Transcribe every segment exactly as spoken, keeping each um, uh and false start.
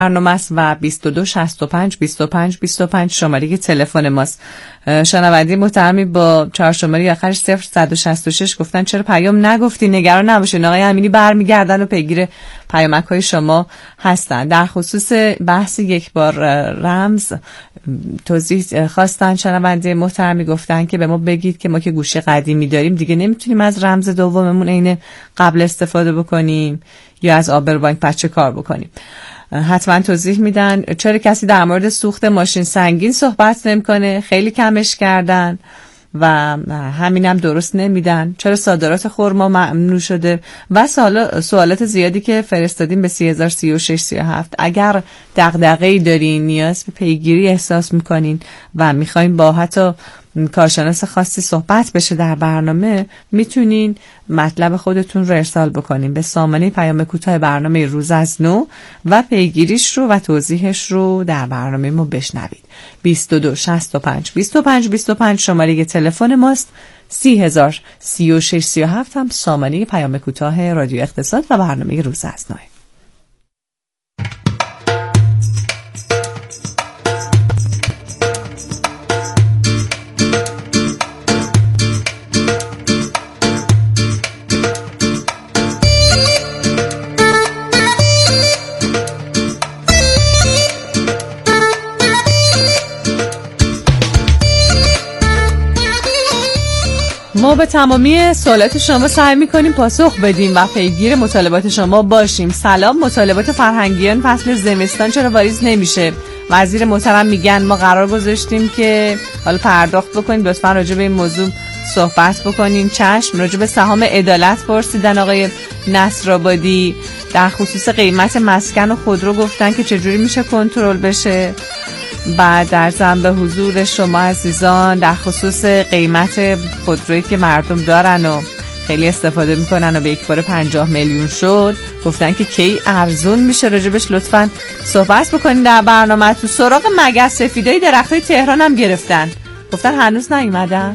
برنامه است و بیست و دو شصت و پنج بیست و پنج بیست و پنج شماره تلفن ماست. شنونده محترمی با چهار شماره آخرش صفر صد و شصت و شش گفتن چرا پیام نگفتی؟ نگران نباشید آقای امینی برمیگردن و پیگیر پیامک های شما هستن. در خصوص بحث یک بار رمز توضیح خواستن شنونده محترمی، گفتن که به ما بگید که ما که گوشی قدیمی داریم دیگه نمیتونیم از رمز دوممون عین قبل استفاده بکنیم یا از آبربانک بچه کار بکنیم. حتما توضیح میدن. چرا کسی در مورد سوخت ماشین سنگین صحبت نمیکنه؟ خیلی کمش کردن و همینم درست نمیدن. چرا صادرات خرما ممنوع شده؟ و سوالات زیادی که فرستادیم به سی هزار سی و شش سی و هفت. اگر دغدغه‌ای دارین، نیاز به پیگیری احساس میکنین و میخواین با حتی کارشناس خاصی صحبت بشه در برنامه، میتونین مطلب خودتون رو ارسال بکنین به سامانه پیام کوتاه برنامه روز از نو و پیگیریش رو و توضیحش رو در برنامه ما بشنوید. بیست و دو شصت و پنج بیست و پنج بیست و پنج شماره تلفن ماست. سی هزار سی و شش سی و هفت هم سامانه پیام کوتاه رادیو اقتصاد و برنامه روز از نو. ما به تمامی سوالات شما سعی می‌کنیم پاسخ بدیم و پیگیر مطالبات شما باشیم. سلام، مطالبات فرهنگیان فصل زمستان چرا واریز نمیشه؟ وزیر محترم میگن ما قرار گذاشتیم که حالا پرداخت بکنیم، لطفاً راجع به این موضوع صحبت بکنین. چشم. راجع به سهام عدالت پرسیدن آقای نصرآبادی. در خصوص قیمت مسکن و خودرو گفتن که چجوری میشه کنترل بشه. بعد در ضمن به حضور شما عزیزان در خصوص قیمت خودرویی که مردم دارن و خیلی استفاده میکنن و به یک بار پنجاه میلیون شد، گفتن که کی ارزون میشه، راجبش لطفاً صحبت بکنین در برنامه. تو سراغ مگس سفیدای درختای تهران هم گرفتن، گفتن هنوز نیومدن.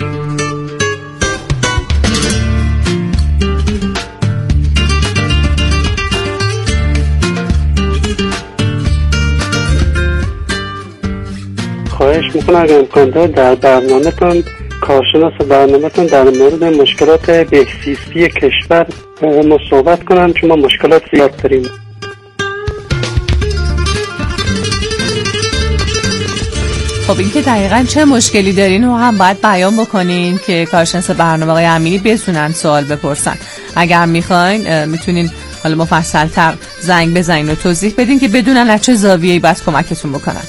خواهش میکنم اگر امکان داره در برنامه‌تون کارشناس برنامه‌تون در مورد مشکلات بهزیستی کشور ما صحبت کنن، چون ما مشکلات زیاد داریم. خب این که دقیقاً چه مشکلی دارین و هم باید بیان بکنین که کارشناس برنامه آقای امینی بتونن سوال بپرسن. اگر میخواین میتونین حالا مفصل‌تر زنگ بزنین و توضیح بدین که بدونن از چه زاویه‌ای باید کمکتون بکنن.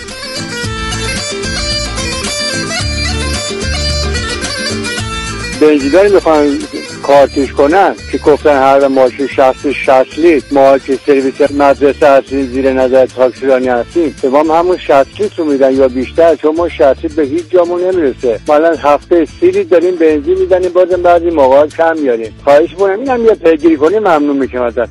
بنزینایی میخوان کارتیش کنن که گفتن هر ماشین شصت شصت لیتر، ما که سرویس مدرسه هستیم زیر نظر تاکسیرانی هستیم به ما همون شصت لیتر رو میدن یا بیشتر، چون ما شصت لیتر به هیچ جامون نمیرسه. مثلا هفته سی لیتر داریم بنزین میدنیم، بازم بعضی موقع کم میاریم. خواهش میکنم اینم یه پیگیری کنیم، ممنون میشم ازت.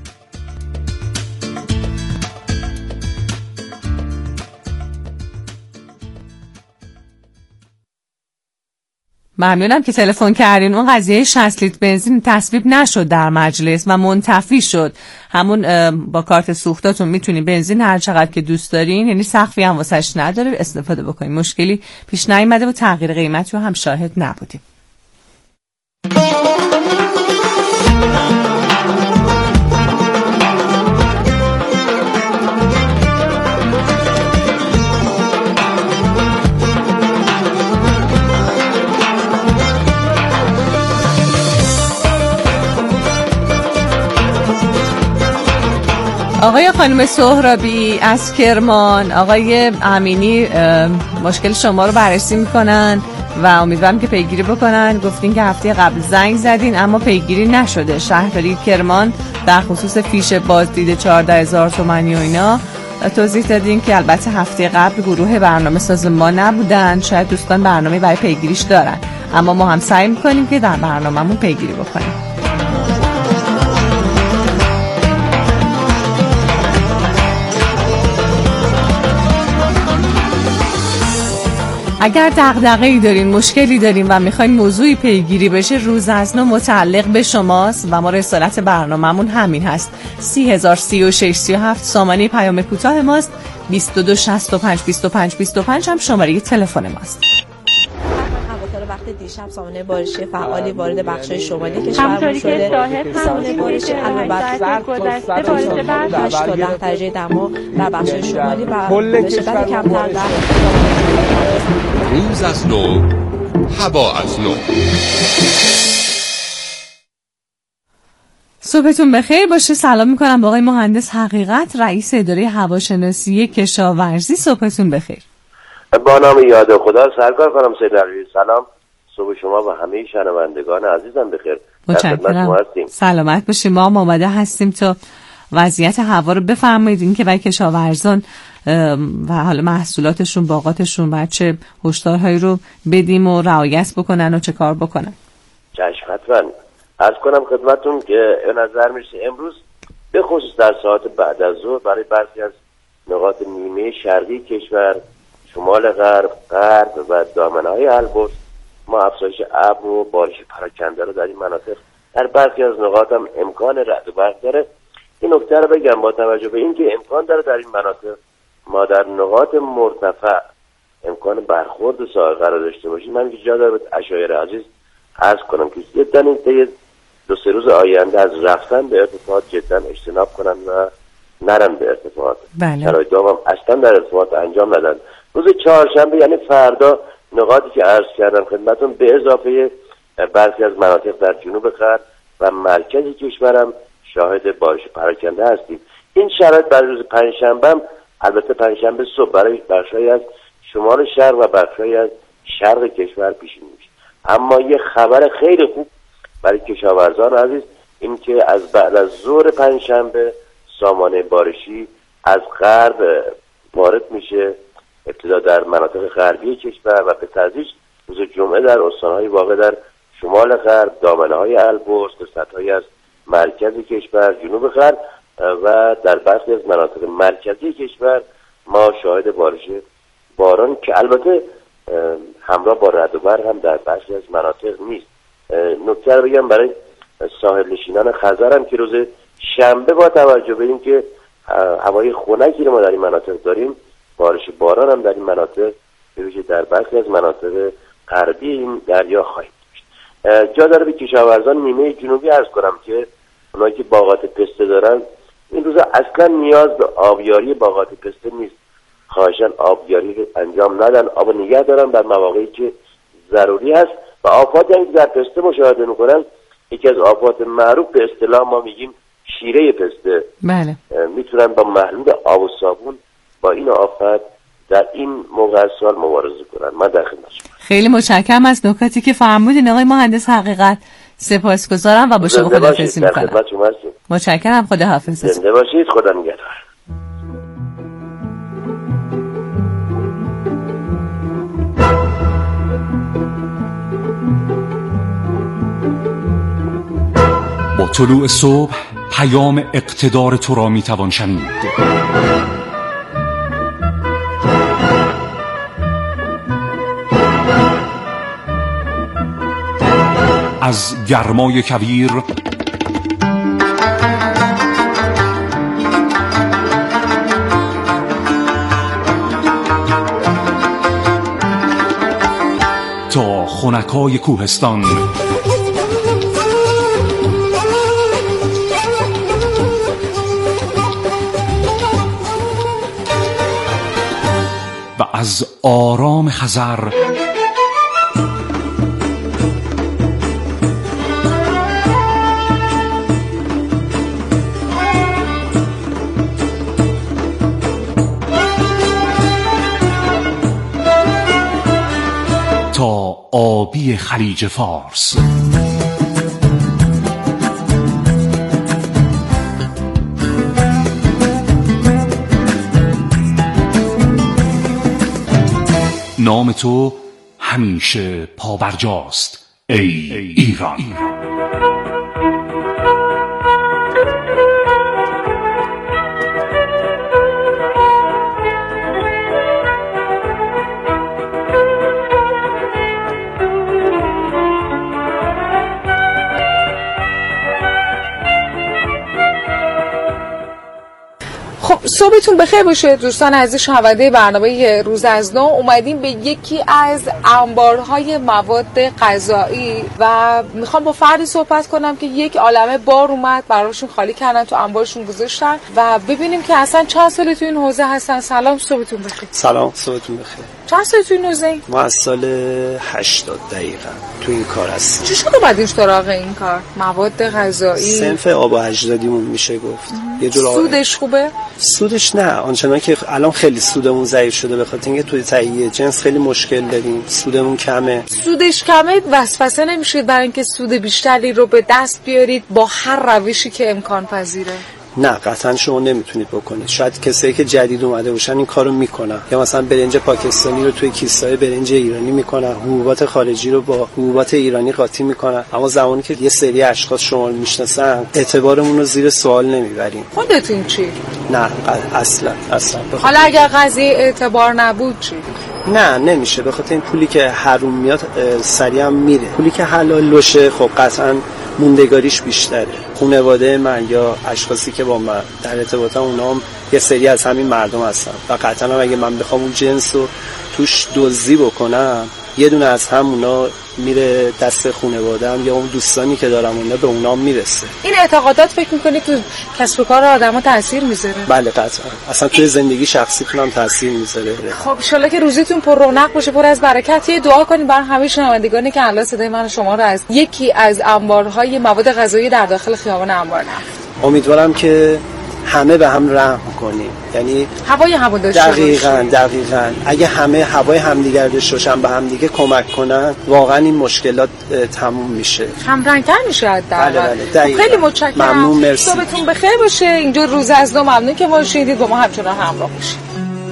ممنونم که تلفن کردین. اون قضیه شصت لیتر بنزین تصویب نشد در مجلس و منتفی شد. همون با کارت سوختاتون میتونین بنزین هر چقدر که دوست دارین، یعنی سقفی هم واسش نداره، استفاده بکنین. مشکلی پیش نیامده و تغییر قیمتی رو هم شاهد نبودیم. آقای خانم سهرابی از کرمان، آقای امینی مشکل شما رو بررسی میکنن و امیدوارم که پیگیری بکنن. گفتین که هفته قبل زنگ زدین اما پیگیری نشده. شهرداری کرمان در خصوص فیش بازدید چهارده هزار تومانی و اینا توضیح دادین که البته هفته قبل گروه برنامه ساز ما نبودن، شاید دوستان برنامه برای پیگیریش دارن، اما ما هم سعی میکنیم که در برنامه‌مون پیگیری بکنیم. اگر دغدغه‌ای دارین، مشکلی دارین و میخواین موضوعی پیگیری بشه، روز از نو متعلق به شماست و ما رسالت برنامه‌مون همین هست. سی هزار سی و شش سی و هفت سامانه پیام کوتاه ماست. بیست و دو شصت و پنج بیست و پنج بیست و پنج هم شماره تلفن ماست. وقت دیشب سامانه بارشی فعالی وارد بخش‌های شمالی کشور شده. سامانه بارشی علاوه بر گذشته بارش بعد هشت تا ده درجه دما در بخش‌های شمالی و شدت کمتر در روز از نو، هوا از نو. صبحتون بخیر باشه. سلام میکنم با آقای مهندس حقیقت، رئیس اداره هواشناسی کشاورزی. صبحتون بخیر. با نام یاد خدا سرکار خانم سید علی. سلام، صبح شما و همه شنوندگان عزیزم بخیر. متشکرم. سلامت باشیم. ما هم آماده هستیم تا وضعیت هوا رو بفرمایید، این که برای کشاورزان و حالا محصولاتشون، باغاتشون باید چه هشدارهایی رو بدیم و رعایت بکنن و چه کار بکنن. چشم حتما. عرض کنم خدمتتون که به نظر میرسه امروز به خصوص در ساعت بعد از ظهر برای برخی از نقاط نیمه شرقی کشور، شمال غرب، غرب و دامنه‌های البرز ما افزایش ابر و بارش پراکنده رو در این مناطق در برخی از نقاط هم امکان رعد و برق داره. این نکته رو بگم با توجه به اینکه امکان داره در این مناطق ما در نقاط مرتفع امکان برخورد سایه قرار داشته باشیم. من که جا داره به عشایر عزیز عرض کنم که جدا این طی دو سه روز آینده از رفتن به ارتفاعات جدا اجتناب کنن و نرن به ارتفاعات. بله. شرایط هم اصلا در ارتفاعات انجام ندن. روز چهارشنبه یعنی فردا نقاطی که عرض کردم خدمتون به اضافه برخی از مناطق در جنوب غرب و مرکز کشورم شاهد بارش پراکنده هستیم. این شرایط برای روز پنجشنبه، البته پنجشنبه صبح برای بخشایی از شمال شرق و بخشایی از شرق کشور پیش میشه. اما یه خبر خیلی خوب برای کشاورزان عزیز این که از بعد از ظهر پنجشنبه سامانه بارشی از غرب وارد میشه، ابتدا در مناطق غربی کشور و به تدریج روز جمعه در استان‌های واقع در شمال غرب، دامنه‌های البرز، قسمت‌هایی از مرکز کشور، جنوب غرب و در برخی از مناطق مرکزی کشور ما شاهد بارش باران که البته همراه با رعد و برق هم در برخی از مناطق نیست. نکته رو بگم برای ساحل نشینان خزر هم که روز شنبه با توجه به اینکه هوای خنکی رو ما در این مناطق داریم، بارش باران هم در این مناطق به ویژه در برخی از مناطق غربی این دریا خواهیم داشت. جا داره به کشاورزان نیمه جنوبی عرض کنم که اونایی که باغات پسته دارن این روزا اصلا نیاز به آبیاری باغات پسته نیست. خواهشاً آبیاری رو انجام ندن، آب نگه دارن در مواقعی که ضروری هست. و آفاتی هم که در پسته مشاهده میکنن، یکی از آفات معروف به اصطلاح ما میگیم شیره پسته. بله. میتونن با محلول آب و صابون با این آفت در این موقع سال مبارزه کنن. من در خدمت شما. خیلی متشکرم از نکاتی که فرمودین آقای مهندس حقیقت. سپاسگزارم و با شما خداحافظی میکنم. در خدمت شما هستیم. متشکرم. خداحافظ. زنده باشید. خدا نگهدار. با طلوع صبح پیام اقتدار تو را می توان شنید. از گرمای کویر تا خنکای کوهستان، و از آرام خزر تا آبی خلیج فارس. نام تو همیشه پابرجاست ای ایران. صبحتون بخیر باشه دوستان عزیز شنونده برنامه روز از نو. اومدیم به یکی از انبارهای مواد غذایی و میخوام با فردی صحبت کنم که یک عالمه بار اومد براشون خالی کردن، تو انبارشون گذاشتن و ببینیم که اصلا چند ساله تو این حوزه هستن. سلام، صبحتون بخیر. سلام، صبحتون بخیر. چند ساله تو این حوزه؟ ما از سال هشتاد دقیقاً تو این کار هستیم. چی شده بعد این سراغ این کار؟ مواد غذایی صنف آب و اجدادیمون میشه گفت. یه جور سودش خوبه؟ سودش نه آنچنان که الان خیلی سودمون ضعیف شده، به خاطر اینکه توی تهیه جنس خیلی مشکل داریم، سودمون کمه. سودش کمه وسوسه نمیشه برای اینکه سود بیشتری رو به دست بیارید با هر روشی که امکان پذیره؟ نه قطعا شما نمیتونید بکنید. شاید کسایی که جدید اومده باشن این کارو میکنن، یا مثلا برنج پاکستانی رو توی کیسه‌های برنج ایرانی میکنن، حبوبات خارجی رو با حبوبات ایرانی قاطی میکنن. اما زمانی که یه سری اشخاص شما رو میشناسن اعتبارمون رو زیر سوال نمیبریم. خودتون چی؟ نه اصلا اصلا. حالا اگر قضیه اعتبار نبود چی؟ نه نمیشه، به خاطر این پولی که حروم میاد سریع هم میره. پولی که حلال باشه خب قطعا موندگاریش بیشتره. خانواده من یا اشخاصی که با من در ارتباطن اونا هم یه سری از همین مردم هستن و قطعا هم اگه من بخوام اون جنس رو توش دزدی بکنم یه دونه از همونا میره دست خانواده‌ام یا اون دوستانی که دارم اونا به اونام میرسه. این اعتقادات فکر می‌کنی تو کسب و کار آدم‌ها تاثیر میذاره؟ بله قطعا. اصلا توی زندگی شخصیتون هم تاثیر میذاره. خب ان شاءالله که روزیتون پر رونق باشه، پر از برکت. یه دعا کنید برای همه شنوندگانی که الان صدای من و شما رو از یکی از انبارهای مواد غذایی در داخل خیابان انبار نفت. امیدوارم که همه به هم رحم کنیم، یعنی هوای همو داشته باشیم. دقیقاً دقیقاً اگه همه هوای همدیگر داشته باشن، به همدیگه کمک کنن، واقعا این مشکلات تموم میشه، هم رنگ‌تر میشه حداقل. بله بله دقیقاً. خیلی متشکرم، ممنون، مرسی. صبحتون بخیر باشه. اینجا روز از نو ممنون که ما شنیدید، با ما همچنان همراه باشید.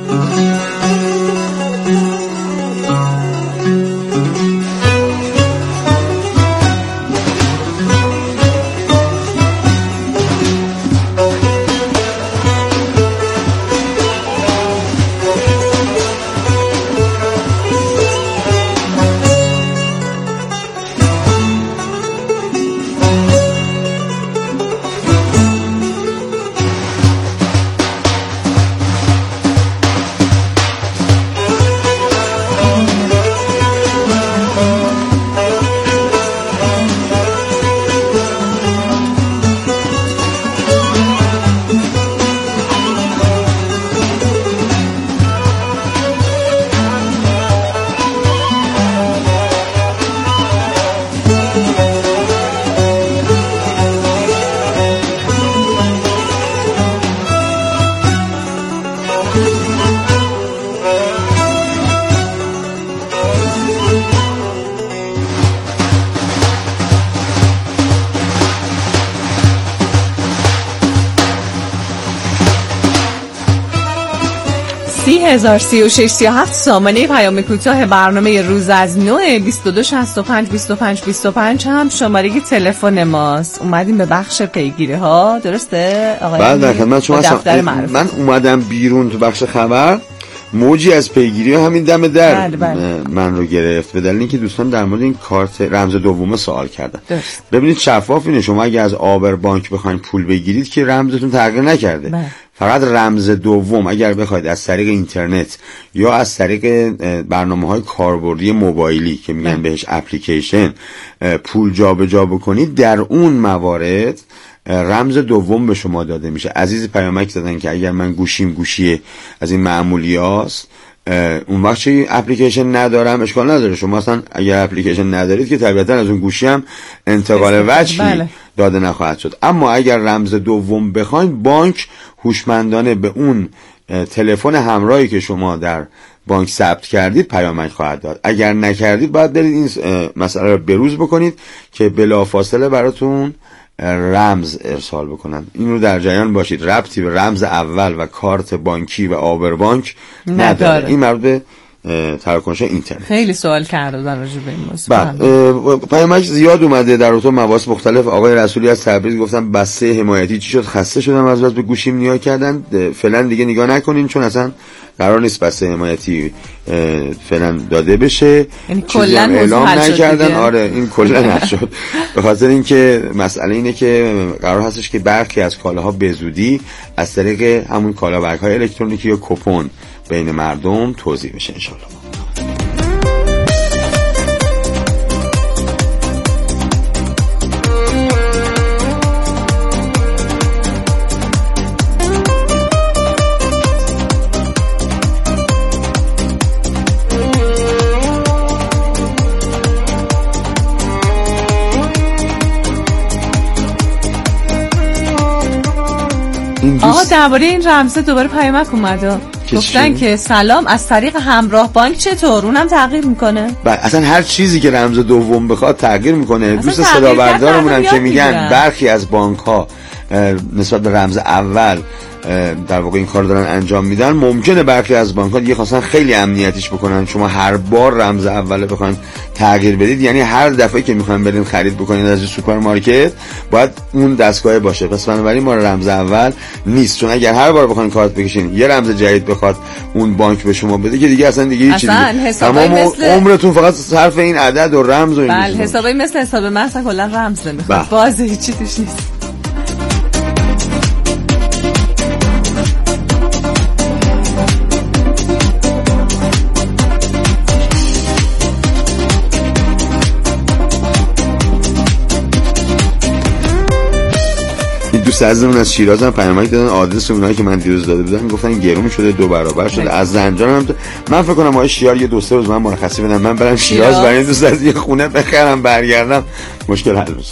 سی هزار سی و شش سی و هفت سامانه پیام کوتاه برنامه روز از نو بیست و دو شصت و پنج بیست و پنج بیست و پنج هم شماره تلفن ماست. اومدیم به بخش پیگیری ها، درسته آقای؟ بله در خدمت شما هستم. من اومدم بیرون تو بخش خبر، موجی از پیگیری ها همین دم در بله بله. من رو گرفت به دلیل اینکه دوستان در مورد این کارت رمز دوم سوال کردن. درست. ببینید شفاف اینه، شما اگه از آبر بانک بخواید پول بگیرید که رمزتون تغییر نکرده بله. فقط رمز دوم اگر بخواید از طریق اینترنت یا از طریق برنامه‌های کاربردی موبایلی که میگن بله. بهش اپلیکیشن پول جابجا بکنید، در اون موارد رمز دوم به شما داده میشه. عزیز پیامک زدن که اگر من گوشیم گوشی از این معمولی هاست اون وقت چه اپلیکیشن ندارم، اشکال نداره. شما اصلا اگر اپلیکیشن ندارید که طبیعتا از اون گوشی هم انتقال وجهی بله. داده نخواهد شد. اما اگر رمز دوم بخواید، بانک هوشمندانه به اون تلفن همراهی که شما در بانک ثبت کردید پیامک خواهد داد. اگر نکردید باید برید این مسئله رو بروز بکنید که بلافاصله براتون رمز ارسال بکنن. این رو در جریان باشید، ربطی به رمز اول و کارت بانکی و آبر بانک نداره. نداره. این مربوط به تراکنش اینترنت. خیلی سوال کردن راجع به این موضوع. بعد پیامک زیاد اومده در رابطه مباحث مختلف. آقای رسولی از تبریز گفتن بسته حمایتی چی شد، خسته شدم از بس به گوشیم نگاه کردن، فعلا دیگه نگاه نکنین چون اصلا قرار نیست بسته حمایتی فعلا داده بشه. یعنی کلا اعلام نکردن. آره این کلا نشد. به خاطر اینکه مسئله اینه که قرار هستش که برخی از کالاها به زودی از طریق همون کالاورک‌های الکترونیکی یا کوپن بین مردم توزیع بشه ان شاءالله. آقا درباره این رمزه دوباره پیامک اومد گفتن که سلام از طریق همراه بانک چطور اونم تغییر میکنه؟ اصلا هر چیزی که رمز دوم بخواد تغییر میکنه. دوست صدا بردارمون هم که میگن برخی از بانک ها نسبت به رمز اول در واقع این کار دارن انجام میدن، ممکنه برخی از بانک ها دیگه خواستن خیلی امنیتیش بکنن. شما هر بار رمز اول بخواید تغییر بدید، یعنی هر دفعه که میخواین برید خرید بکنید از سوپرمارکت باید اون دستگاه باشه. پس بنابراین ما رمز اول نیست، چون اگر هر بار بخواید کارت بکشین یه رمز جدید بخواد اون بانک به شما بده که دیگه اصلا دیگه هیچ چیزی تمام مثل... عمرتون فقط صرف این عدد و رمز و این. بله حسابی مثل حساب من اصلا کلا رمز نمیخواد، واضحه هیچ توش نیست. دوست عزیزمون از شیراز هم پیامک دادن، آدرس اونایی که من دیروز داده بودم گفتن گرون شده، دو برابر شده. از زنجان هم من فکر کنم آقای شیار یه دو سه روز من مرخصی بدم، من برم شیراز برای دوست از یه خونه بخرم برگردم مشکل حل بشه.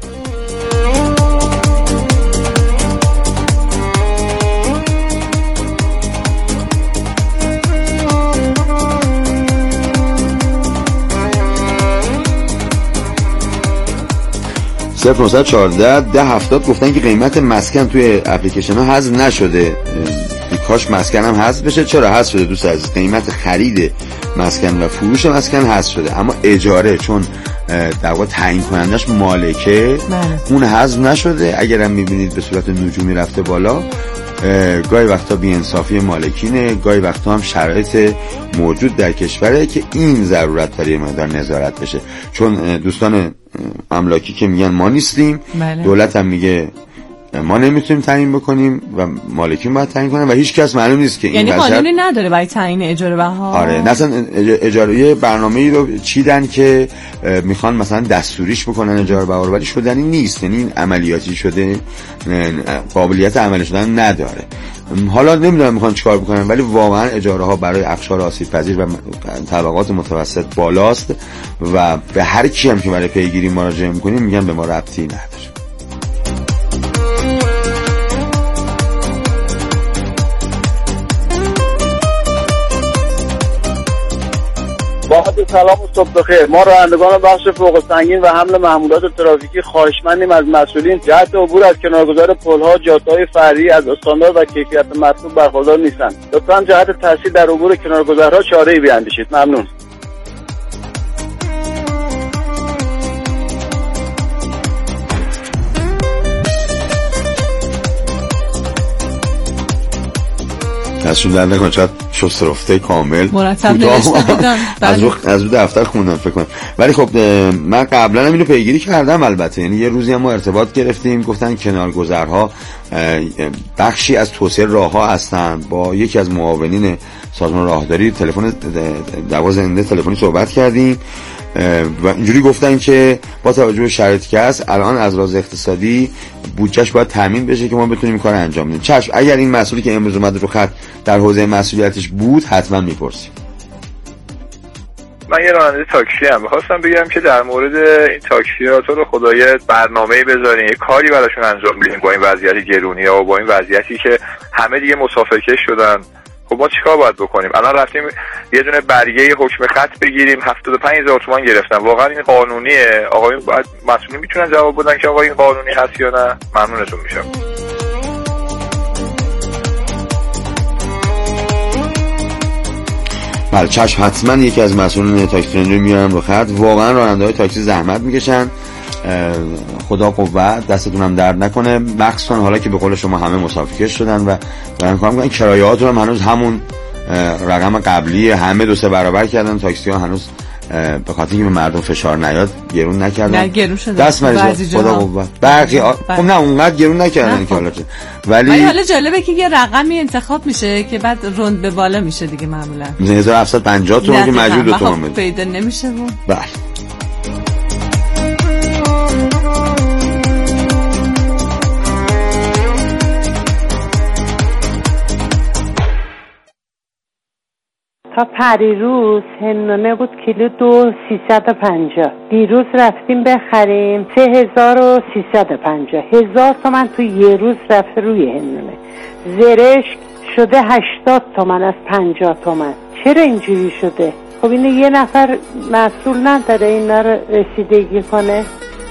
صفر نه یک چهار ده هفتاد گفتن که قیمت مسکن توی اپلیکیشن ها حذف نشده، کاش مسکن هم حذف بشه. چرا حذف شده دوست عزیز؟ قیمت خرید مسکن و فروش مسکن حذف شده، اما اجاره چون در واقع تعیین کنندش مالکه اون حذف نشده. اگرم میبینید به صورت نجومی رفته بالا، گاهی وقتا بی‌انصافی مالکینه، گاهی وقتا هم شرایط موجود در کشوره که این ضرورت داره مقدار نظارت بشه. چون دوستان املاکی که میگن ما نیستیم، بله. دولت هم میگه ما نمیتونیم تعیین بکنیم و مالکین باید تعیین کنن و هیچ کس معلوم نیست که این یعنی قانونی نداره برای تعیین اجاره بها. آره مثلا اجاره برنامه‌ای رو چیدن که میخوان مثلا دستوریش بکنن اجاره بها رو، ولی شدنی نیست، یعنی این عملیاتی شده، قابلیت عملی شدن نداره. حالا نمیدونم میخوان چیکار بکنن، ولی واقعا اجاره ها برای اقشار آسیب پذیر و طبقات متوسط بالاست و به هر کی هم که برای پیگیری مراجعه میکنیم میگن به ما ربطی نداره. با سلام و صبح بخیر. ما رانندگان بخش فوق سنگین و حمل محمولات ترافیکی خواهشمندیم از مسئولین جهت عبور از کنارگذار پل‌ها، جاده‌های فرعی از استاندارد و کیفیت مطلوب برخوردار نیستند. لطفاً جهت تسهیل در عبور کنارگذارها چاره‌ای بیاندیشید. ممنون. دستشون در نکن، چقدر شست رفته کامل مرتب نوشته از رو از رو دفتر خوندم فکر کنم. ولی خب من قبلا هم اینو پیگیری کردم البته، یعنی یه روزی هم ما ارتباط گرفتیم گفتن کنارگذرها بخشی از توسعه راهها هستن. با یکی از معاونین سازمان راهداری تلفن دعوا زنده تلفنی صحبت کردیم و اینجوری گفتن که با توجه به شرایطی که هست الان از لحاظ اقتصادی بودجهش باید تامین بشه که ما بتونیم کار انجام بدیم. چشم، اگر این مسئولی که امروز اومد رو خط در حوزه مسئولیتش بود حتما میپرسیم. من یه راننده تاکسی ام، می‌خواستم بگم که در مورد این تاکسی‌ها تو رو خدای برنامه‌ای بذارین، یه کاری براشون انجام بدین با این وضعیت گرونی‌ها و با این وضعیتی که همه دیگه مسافرکش شدن. خب ما چیکار باید بکنیم؟ الان رفتیم یه دونه برگه حکم خط بگیریم، هفتاد و پنج هزار تومان گرفتن. واقعا این قانونیه؟ آقایون باید مسئولین میتونن جواب بدن که آقا این قانونی هست یا نه؟ ممنونتون میشم. بله چشم، حتما یکی از مسئولین تاکسی ترند رو میارم رو خط. واقعا راننده‌های تاکسی زحمت میکشن، خدا قوت، دستتون هم درد نکنه، مخصوصا حالا که به قول شما همه مسافرکش شدن و دارن کار میکنن. کرایه‌هاتون هم هنوز همون رقم قبلی، همه دو سه برابر کردن. تاکسی ها هنوز به خاطر اینکه به مردم فشار نیاد گرون نکردن. نه گرون شده دست مریض خدا قوت. برقی خب نه اونقدر گرون نکردن که حالا چه. ولی حالا جالبه که یه رقمی انتخاب میشه که بعد روند به بالا میشه دیگه، معمولا هزار و هفتصد و پنجاه تومان که مجبور دو تومان بده پیدا نمیشه. و بله تا پریروز هندونه بود کیلو دو سیصد و پنجاه. دیروز رفتیم بخریم سه هزار و سیصد و پنجاه. هزار تومن تو یه روز رفته روی هندونه. زرشک شده هشتاد تومن از پنجاه تومن. چرا اینجوری شده؟ خب اینه یه نفر مسئول نداره اینا رو رسیدگی کنه؟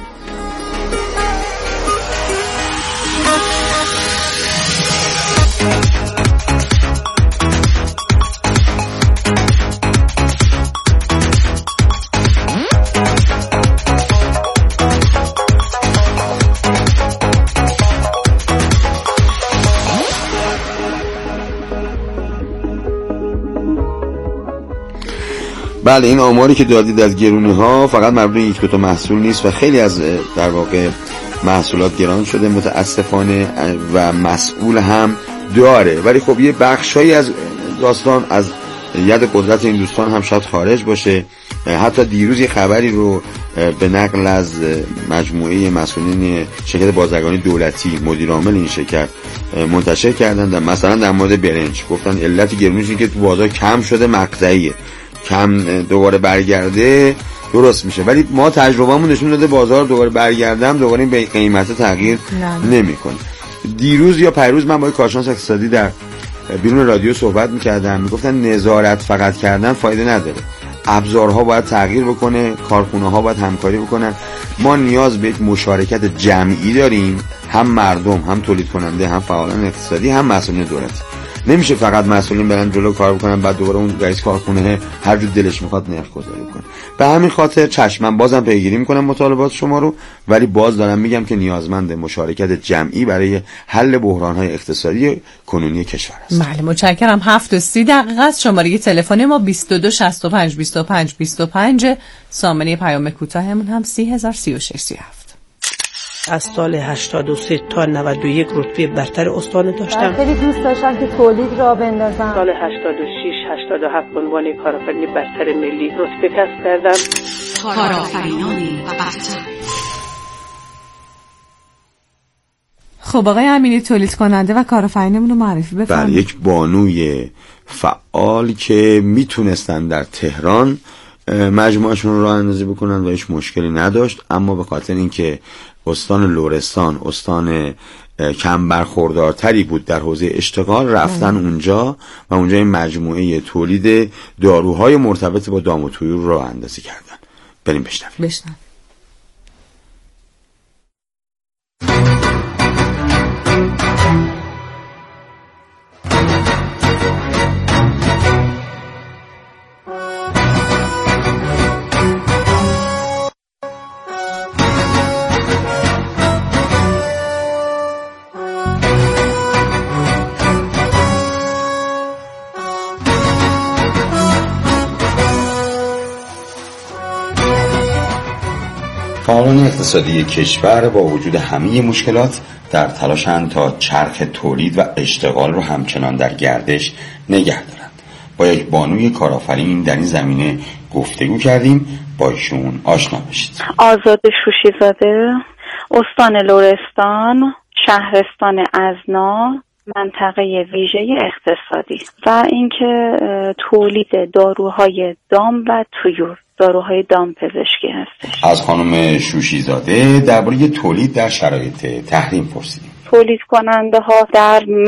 بله این آماری که دادید از گرونی ها فقط مربوط به یک دو تا محصول نیست و خیلی از در واقع محصولات گران شده متاسفانه و مسئول هم داره، ولی خب یه بخشایی از داستان از ید قدرت این دوستان هم شاید خارج باشه. حتی دیروز یه خبری رو به نقل از مجموعه مسئولین شرکت بازرگانی دولتی مدیر عامل این شرکت منتشر کردن، مثلا در مورد برنج گفتن علت گرونیش اینه که تو بازار کم شده، مقطعیه، کم دوباره برگرده درست میشه، ولی ما تجربهمون نشون داده بازار دوباره برگردم دوباره به قیمت تغییر نمیکنه. دیروز یا پیروز من با کارشناس اقتصادی در بیرون رادیو صحبت میکردم، میگفتن نظارت فقط کردن فایده نداره، ابزارها باید تغییر بکنه، کارخونه ها باید همکاری بکنن. ما نیاز به یک مشارکت جمعی داریم، هم مردم، هم تولید کننده، هم فعالان اقتصادی، هم مسئولین دولتی. نمیشه فقط مسئولین برن جلو کار بکنن بعد دوباره اون رئیس کارخونه هر جور دلش میخواد نرخ گذاری کنه. به همین خاطر چشمم بازم پیگیری میکنم مطالبات شما رو، ولی باز دارم میگم که نیازمند مشارکت جمعی برای حل بحران‌های اقتصادی کنونی کشور است. بله متشکرم. هفت و سی دقیقه است. شماره تلفن ما بیست و دو شصت و پنج بیست و پنج بیست و پنج. سامانه پیام کوتاهمون هم سی هزار سی و شش سی و هفت. از سال هشتاد و سه تا نود و یک رتبه برتر استان داشتم. خیلی دوست داشتم که تولید را بندازم. سال هشتاد و شش هشتاد و هفت عنوان کارآفرین برتر ملی رتبه کسب کردم. کارآفرینان برتر. خب آقای امینی تولید کننده و کارآفرینمون رو معرفی بفرمایید. بله یک بانوی فعال که میتونستن در تهران مجموعهشون رو راه اندازی بکنن و هیچ مشکلی نداشت، اما به خاطر اینکه استان لرستان استان کم برخوردارتری بود در حوزه اشتغال رفتن اونجا و اونجا این مجموعه تولید داروهای مرتبط با دام و طیور رو راه اندازی کردن. بریم بشنویم. بشنویم. فعالان اقتصادی کشور با وجود همه مشکلات در تلاشند تا چرخ تولید و اشتغال رو همچنان در گردش نگه دارند. با یک بانوی کارآفرین در این زمینه گفتگو کردیم، با ایشون آشنا بشید. آزاد شوشیزاده، استان لرستان، شهرستان ازنا، منطقه ویژه اقتصادی و اینکه تولید داروهای دام و طیور، داروهای دام پزشکی هستش. از خانم شوشیزاده درباره تولید در شرایط تحریم پرسیدیم. تولید کننده ها در مخصوص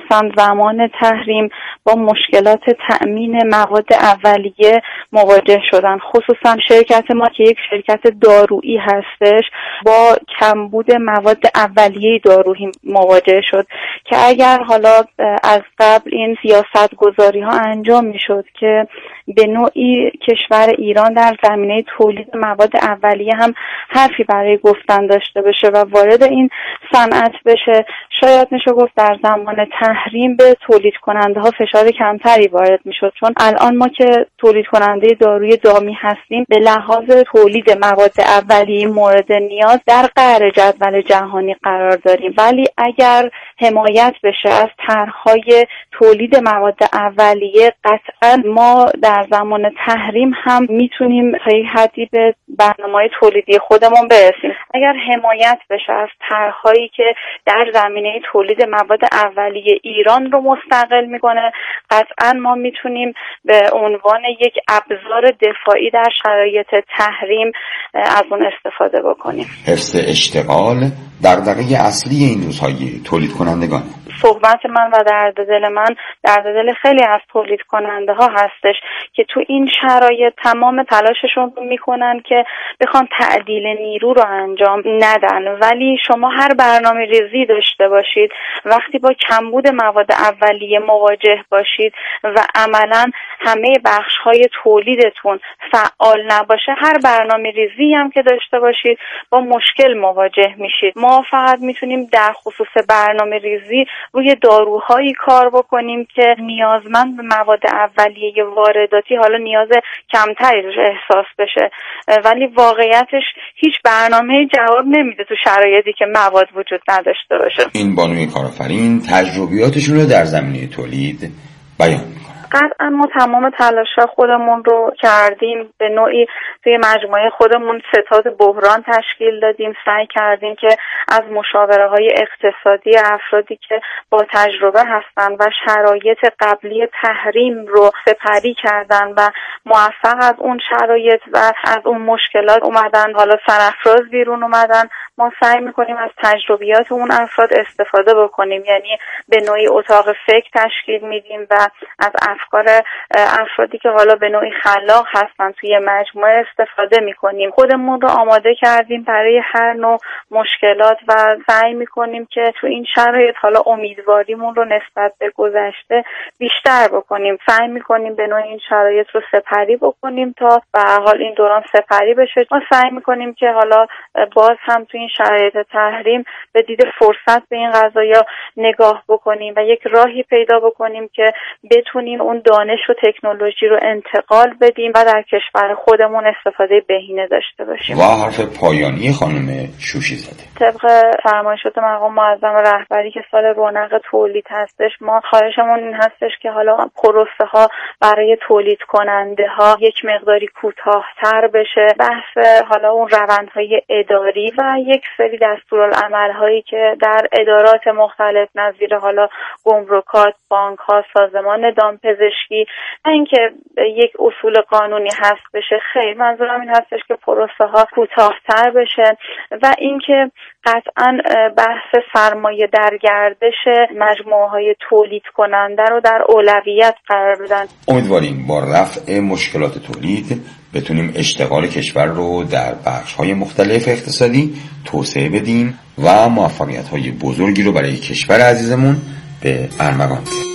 مخصوصا زمان تحریم با مشکلات تأمین مواد اولیه مواجه شدن. خصوصا شرکت ما که یک شرکت دارویی هستش با کمبود مواد اولیه دارویی مواجه شد که اگر حالا از قبل این سیاست گذاری ها انجام می شد که به نوعی کشور ایران در زمینه تولید مواد اولیه هم حرفی برای گفتن داشته باشه و وارد این صنعت بشه، شاید میشه گفت در زمان تحریم به تولید کننده ها فشار کمتری وارد میشد، چون الان ما که تولید کننده داروی دامی هستیم به لحاظ تولید مواد اولیه مورد نیاز در قعر جدول جهانی قرار داریم. ولی اگر حمایت بشه از طرح‌های تولید مواد اولیه، قطعا ما در زمان تحریم هم میتونیم تا یک حدی به برنامه‌های تولیدی خودمون برسیم. اگر حمایت بشه از طرح‌هایی که در زمینه تولید مواد اولیه ایران رو مستقل میکنه، قطعا ما میتونیم به عنوان یک ابزار دفاعی در شرایط تحریم از اون استفاده بکنیم. حفظ اشتغال دغدغه اصلی این روزهای تولید کنندگان. صحبت من و درد دل من درد دل خیلی از تولید کننده ها هستش که تو این شرایط تمام تلاششون رو میکنن که بخوان تعدیل نیرو رو انجام ندن. ولی شما هر برنامه ریزی داشته باشید، وقتی با کمبود مواد اولیه مواجه باشید و عملا همه بخش های تولیدتون فعال نباشه، هر برنامه ریزی هم که داشته باشید با مشکل مواجه میشید. ما فقط میتونیم در خصوص برنامه ریزی روی داروهایی کار بکنیم که نیازمند به مواد اولیه وارداتی حالا نیاز کمتری احساس بشه، ولی واقعیتش هیچ برنامه‌ای جواب نمیده تو شرایطی که مواد وجود نداشته باشه. این بانوی کارآفرین تجربیاتشون رو در زمینه تولید بیان می‌کنه. قطعا ما تمام تلاش‌ها خودمون رو کردیم، به نوعی توی مجموعه خودمون ستاد بحران تشکیل دادیم، سعی کردیم که از مشاوره‌های اقتصادی افرادی که با تجربه هستن و شرایط قبلی تحریم رو سپری کردن و موفق از اون شرایط و از اون مشکلات اومدن، حالا سرافراز بیرون اومدن. ما سعی می‌کنیم از تجربیات اون افراد استفاده بکنیم، یعنی به نوعی اتاق فکر تشکیل میدیم و از افکار افرادی که حالا به نوعی خلاق هستن توی مجموعه استفاده میکنیم. خودمون رو آماده کردیم برای هر نوع مشکلات و سعی میکنیم که تو این شرایط حالا امیدواریمون رو نسبت به گذشته بیشتر بکنیم. سعی میکنیم به نوعی این شرایط رو سپری بکنیم تا به هر حال این دوران سپری بشه. ما سعی میکنیم که حالا باز هم تو این شرایط تحریم به دید فرصت به این قضایا نگاه بکنیم و یک راهی پیدا بکنیم که بتونیم اون دانش و تکنولوژی رو انتقال بدیم و در کشور خودمون استفاده بهینه داشته باشیم. و حرف پایانی خانم شوشی زاده. طبق فرمایشات مقام معظم رهبری که سال رونق تولید هستش، ما خواهشمون این هستش که حالا پروسه ها برای تولید کننده ها یک مقداری کوتاه‌تر بشه. بحث حالا اون روندهای اداری و یک سری دستورالعمل هایی که در ادارات مختلف نظیر حالا گمرکات، بانک ها، سازمان دامپزشکی، اینکه یک اصول قانونی هست بشه، خیر، منظورم این هستش که پروسه ها کوتاه‌تر بشه و اینکه قطعاً بحث سرمایه در گردش مجموعه های تولید کننده رو در اولویت قرار بدن. امیدواریم با رفع مشکلات تولید بتونیم اشتغال کشور رو در بخش‌های مختلف اقتصادی توسعه بدیم و موفقیت‌های بزرگی رو برای کشور عزیزمون به ارمغان بیاریم.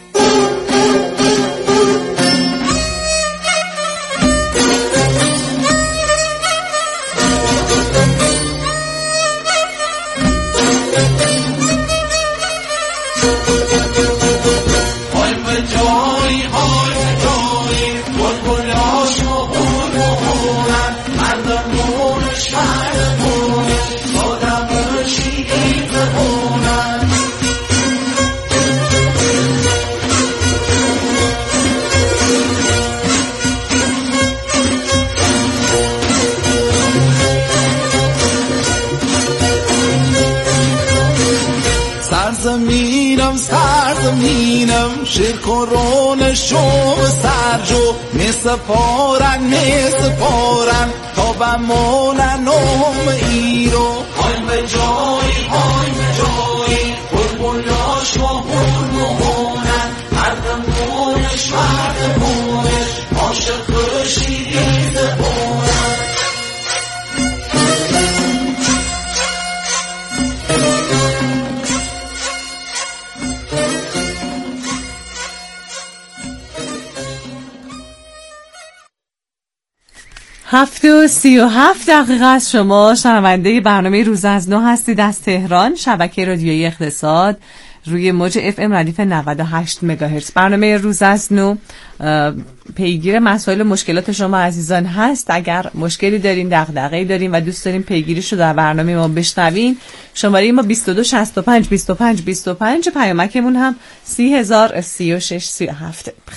سرزمینم سرزمینم شکران شو سرجو میسپارن میسپارن تا بمانن نام ایرو های به جای های به جای بلبلاش و هرمو خورشید بارم. هفت و سی و هفت دقیقه از شما شنونده برنامه روز از نو هستید از تهران، شبکه رادیویی اقتصاد روی موج اف ام ردیف نود و هشت مگاهرتز. برنامه روز از نو پیگیر مسائل و مشکلات شما عزیزان هست. اگر مشکلی دارین، دغدغه‌ای دارین و دوست دارین پیگیریشو در برنامه ما بشنوین، شماره ما بیست و دو شصت و پنج بیست و پنج بیست و پنج، پیامکمون هم سی هزار سی و شش سی و هفت.